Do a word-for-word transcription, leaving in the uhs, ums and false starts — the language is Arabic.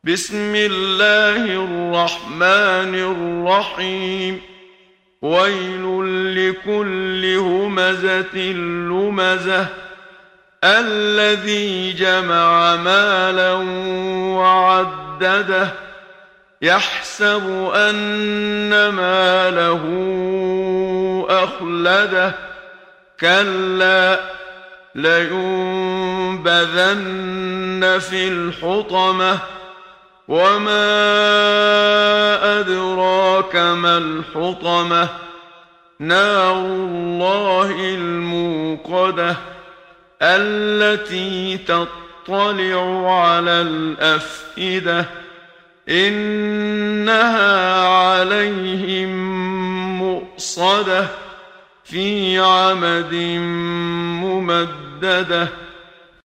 بسم الله الرحمن الرحيم. ويل لكل همزة لمزة الذي جمع مالا وعدده يحسب أن ماله أخلده كلا لينبذن في الحطمة وما أدراك ما الحطمة نار الله الموقدة التي تطلع على الأفئدة إنها عليهم مؤصدة في عمد ممددة.